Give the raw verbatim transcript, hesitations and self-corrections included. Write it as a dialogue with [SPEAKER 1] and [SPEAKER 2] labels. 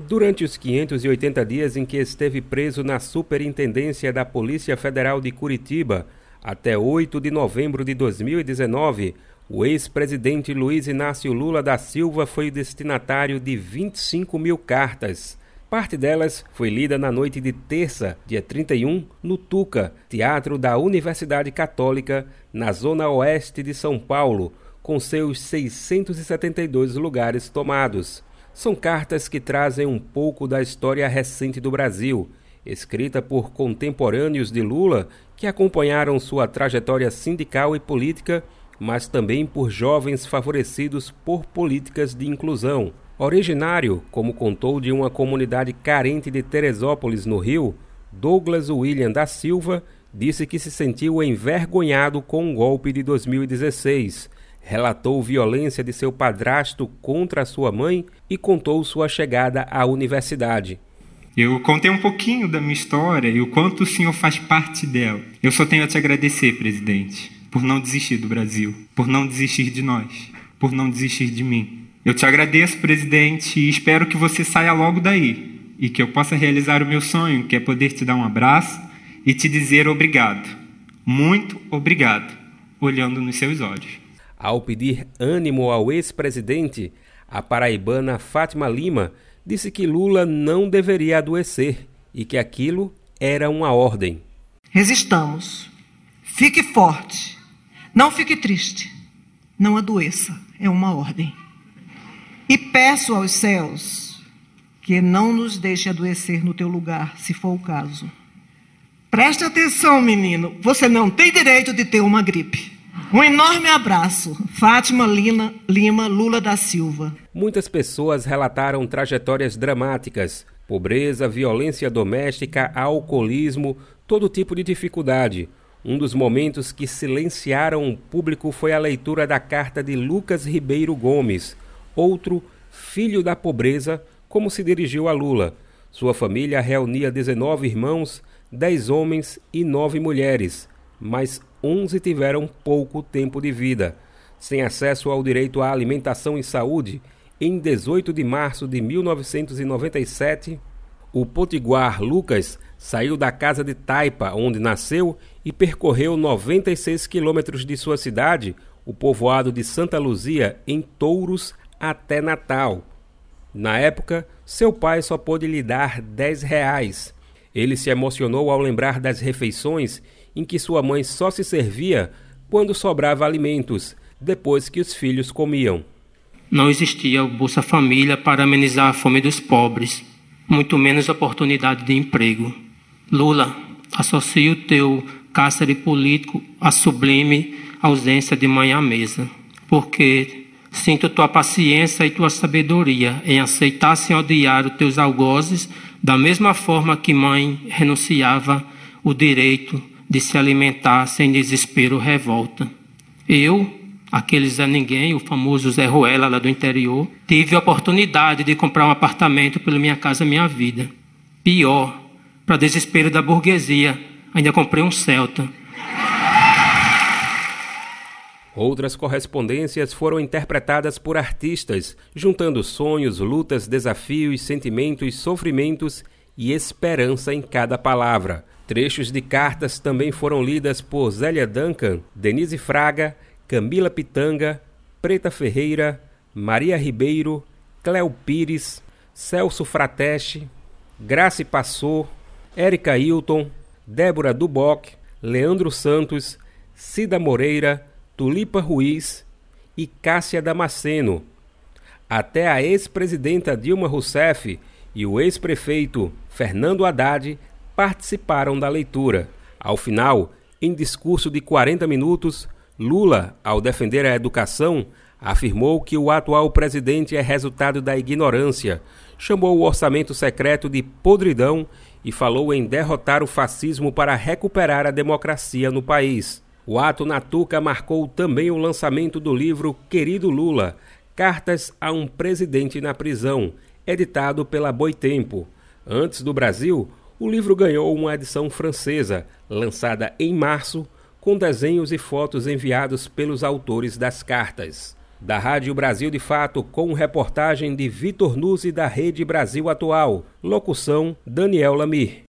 [SPEAKER 1] Durante os quinhentos e oitenta dias em que esteve preso na Superintendência da Polícia Federal de Curitiba, até oito de novembro de dois mil e dezenove, o ex-presidente Luiz Inácio Lula da Silva foi destinatário de vinte e cinco mil cartas. Parte delas foi lida na noite de terça, dia trinta e um, no Tuca, Teatro da Universidade Católica, na zona oeste de São Paulo, com seus seiscentos e setenta e dois lugares tomados. São cartas que trazem um pouco da história recente do Brasil, escrita por contemporâneos de Lula que acompanharam sua trajetória sindical e política, mas também por jovens favorecidos por políticas de inclusão. Originário, como contou, de uma comunidade carente de Teresópolis, no Rio, Douglas William da Silva disse que se sentiu envergonhado com o golpe de dois mil e dezesseis. Relatou violência de seu padrasto contra sua mãe e contou sua chegada à universidade.
[SPEAKER 2] Eu contei um pouquinho da minha história e o quanto o senhor faz parte dela. Eu só tenho a te agradecer, presidente, por não desistir do Brasil, por não desistir de nós, por não desistir de mim. Eu te agradeço, presidente, e espero que você saia logo daí e que eu possa realizar o meu sonho, que é poder te dar um abraço e te dizer obrigado, muito obrigado, olhando nos seus olhos.
[SPEAKER 1] Ao pedir ânimo ao ex-presidente, a paraibana Fátima Lima disse que Lula não deveria adoecer e que aquilo era uma ordem.
[SPEAKER 3] Resistamos. Fique forte. Não fique triste. Não adoeça. É uma ordem. E peço aos céus que não nos deixe adoecer no teu lugar, se for o caso. Preste atenção, menino. Você não tem direito de ter uma gripe. Um enorme abraço. Fátima Lima, Lima Lula da Silva.
[SPEAKER 1] Muitas pessoas relataram trajetórias dramáticas: pobreza, violência doméstica, alcoolismo, todo tipo de dificuldade. Um dos momentos que silenciaram o público foi a leitura da carta de Lucas Ribeiro Gomes, outro filho da pobreza, como se dirigiu a Lula. Sua família reunia dezenove irmãos, dez homens e nove mulheres, mas onze tiveram pouco tempo de vida. Sem acesso ao direito à alimentação e saúde, em dezoito de março de mil novecentos e noventa e sete, o potiguar Lucas saiu da casa de Taipa, onde nasceu, e percorreu noventa e seis quilômetros de sua cidade, o povoado de Santa Luzia, em Touros, até Natal. Na época, seu pai só pôde lhe dar dez reais. Ele se emocionou ao lembrar das refeições em que sua mãe só se servia quando sobrava alimentos, depois que os filhos comiam.
[SPEAKER 4] Não existia o Bolsa Família para amenizar a fome dos pobres, muito menos oportunidade de emprego. Lula, associa o teu cárcere político à sublime ausência de mãe à mesa, porque sinto tua paciência e tua sabedoria em aceitar sem odiar os teus algozes, da mesma forma que mãe renunciava o direito de se alimentar sem desespero ou revolta. Eu, aquele Zé Ninguém, o famoso Zé Ruela lá do interior, tive a oportunidade de comprar um apartamento pela Minha Casa Minha Vida. Pior, para desespero da burguesia, ainda comprei um Celta.
[SPEAKER 1] Outras correspondências foram interpretadas por artistas, juntando sonhos, lutas, desafios, sentimentos, sofrimentos e esperança em cada palavra. Trechos de cartas também foram lidas por Zélia Duncan, Denise Fraga, Camila Pitanga, Preta Ferreira, Maria Ribeiro, Cléo Pires, Celso Frateste, Grace Passou, Érica Hilton, Débora Duboc, Leandro Santos, Cida Moreira, Tulipa Ruiz e Cássia Damasceno. Até a ex-presidenta Dilma Rousseff e o ex-prefeito Fernando Haddad participaram da leitura. Ao final, em discurso de quarenta minutos, Lula, ao defender a educação, afirmou que o atual presidente é resultado da ignorância, chamou o orçamento secreto de podridão e falou em derrotar o fascismo para recuperar a democracia no país. O ato na Tuca marcou também o lançamento do livro Querido Lula, Cartas a um Presidente na Prisão, editado pela Boitempo. Antes do Brasil, o livro ganhou uma edição francesa, lançada em março, com desenhos e fotos enviados pelos autores das cartas. Da Rádio Brasil de Fato, com reportagem de Vitor Nuzzi da Rede Brasil Atual. Locução, Daniel Lamir.